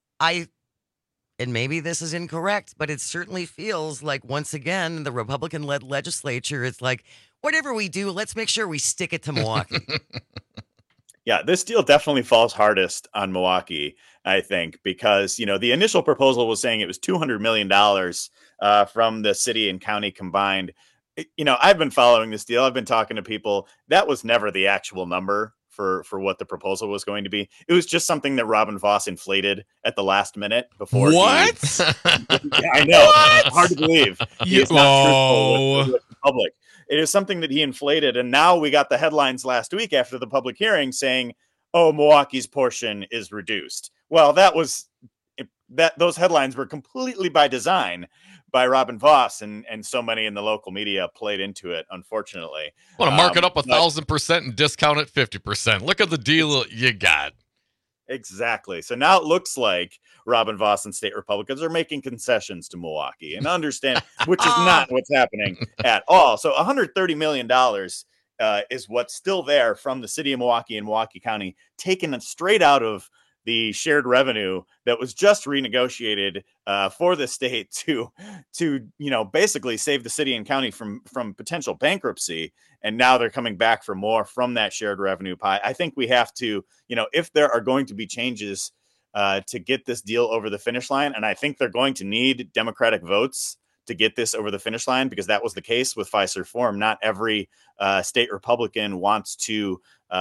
and maybe this is incorrect, but it certainly feels like, once again, the Republican-led legislature, it's like, whatever we do, let's make sure we stick it to Milwaukee. Yeah, this deal definitely falls hardest on Milwaukee, I think, because, the initial proposal was saying it was $200 million from the city and county combined. I've been following this deal. I've been talking to people. That was never the actual number for what the proposal was going to be. It was just something that Robin Voss inflated at the last minute before. What? Yeah, I know. What? Hard to believe. He is not truthful with the public. It is something that he inflated. And now we got the headlines last week after the public hearing saying, oh, Milwaukee's portion is reduced. Well, those headlines were completely by design by Robin Voss, and so many in the local media played into it, unfortunately. Want to mark it up 1,000% and discount it 50%. Look at the deal you got. Exactly. So now it looks like Robin Voss and state Republicans are making concessions to Milwaukee, and understand, which is not what's happening at all. So $130 million is what's still there from the city of Milwaukee and Milwaukee County, taken straight out of the shared revenue that was just renegotiated for the state to basically save the city and county from potential bankruptcy. And now they're coming back for more from that shared revenue pie. I think we have to, if there are going to be changes to get this deal over the finish line, and I think they're going to need Democratic votes to get this over the finish line, because that was the case with Fiserv Forum. Not every state Republican wants to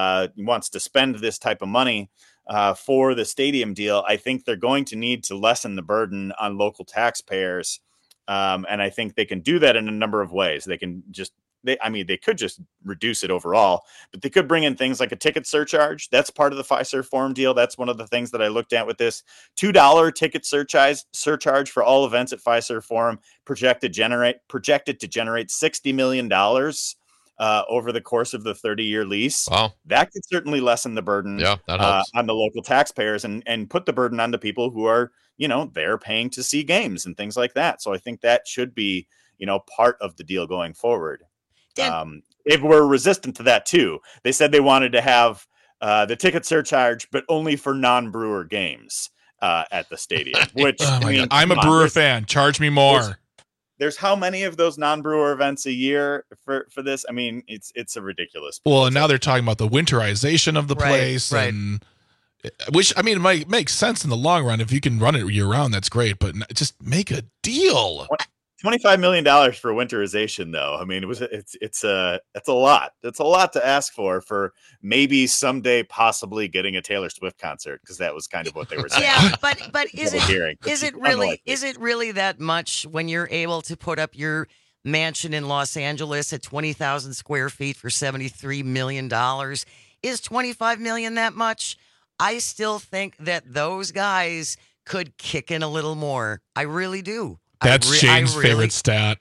spend this type of money for the stadium deal. I think they're going to need to lessen the burden on local taxpayers. And I think they can do that in a number of ways. They can they could just reduce it overall, but they could bring in things like a ticket surcharge. That's part of the Fiserv Forum deal. That's one of the things that I looked at with this $2 ticket surcharge for all events at Fiserv Forum, projected to generate $60 million over the course of the 30-year lease. Wow. That could certainly lessen the burden on the local taxpayers and put the burden on the people who are, they're paying to see games and things like that. So I think that should be, part of the deal going forward. They were resistant to that too. They said they wanted to have the ticket surcharge, but only for non-Brewer games at the stadium, which I'm a Brewer fan. Charge me more. There's how many of those non-Brewer events a year for this? I mean, it's a ridiculous. Well, and now they're talking about the winterization of the place, and which, it might make sense in the long run. If you can run it year round, that's great. But just make a deal. $25 million for winterization, though. It's a lot. It's a lot to ask for maybe someday possibly getting a Taylor Swift concert, because that was kind of what they were saying. Yeah, but is it really that much when you're able to put up your mansion in Los Angeles at 20,000 square feet for $73 million? Is $25 million that much? I still think that those guys could kick in a little more. I really do. That's Shane's favorite stat.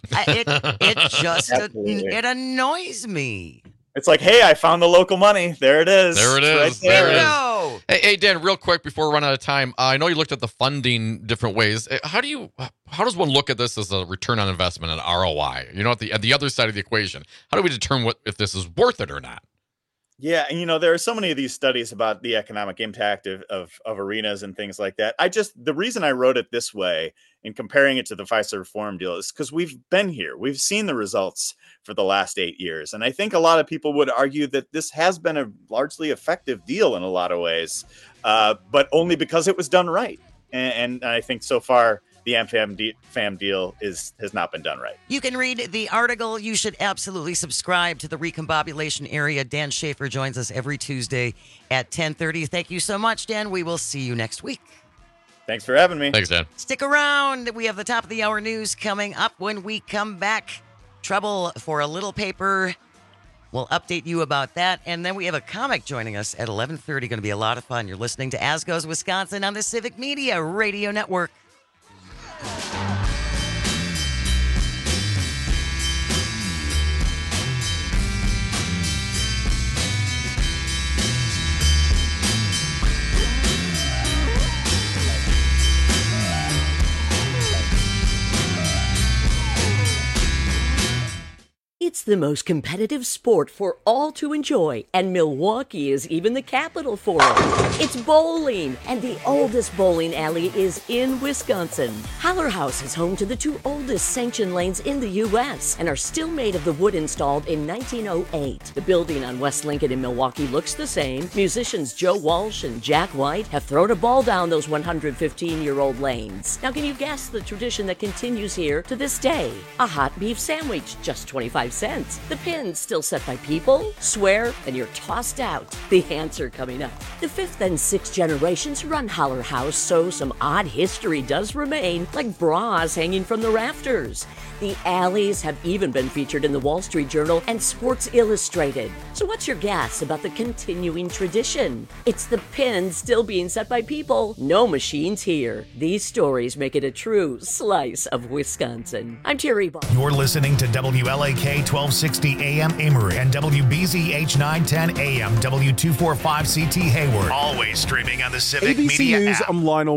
It annoys me. It's like, hey, I found the local money. There it is. There it is. Right there it is. Hey, Dan, real quick before we run out of time, I know you looked at the funding different ways. How does one look at this as a return on investment, an ROI? At the other side of the equation, how do we determine if this is worth it or not? Yeah, and there are so many of these studies about the economic impact of arenas and things like that. The reason I wrote it this way in comparing it to the Fiserv Forum deal is because we've been here. We've seen the results for the last 8 years. And I think a lot of people would argue that this has been a largely effective deal in a lot of ways, but only because it was done right. And I think so far, the AmFam deal has not been done right. You can read the article. You should absolutely subscribe to the Recombobulation Area. Dan Schaefer joins us every Tuesday at 10:30. Thank you so much, Dan. We will see you next week. Thanks for having me. Thanks, Dan. Stick around. We have the top of the hour news coming up when we come back. Trouble for a little paper We'll update you about that. And then we have a comic joining us at 11:30. Going to be a lot of fun. You're listening to As Goes Wisconsin on the Civic Media Radio Network. It's the most competitive sport for all to enjoy, and Milwaukee is even the capital for it. It's bowling, and the oldest bowling alley is in Wisconsin. Haller House is home to the 2 oldest sanctioned lanes in the U.S. and are still made of the wood installed in 1908. The building on West Lincoln in Milwaukee looks the same. Musicians Joe Walsh and Jack White have thrown a ball down those 115-year-old lanes. Now, can you guess the tradition that continues here to this day? A hot beef sandwich, just 25 cents. The pins still set by people, swear, and you're tossed out. The answer coming up. The 5th and 6th generations run Haller House, so some odd history does remain, like bras hanging from the rafters. The alleys have even been featured in the Wall Street Journal and Sports Illustrated. So what's your guess about the continuing tradition? It's the pins still being set by people, no machines here. These stories make it a true slice of Wisconsin. I'm Terry Ball. You're listening to WLAK 1260 AM Amory and WBZH 910 AM W245CT Hayward. Always streaming on the Civic ABC Media News, app. I'm Lionel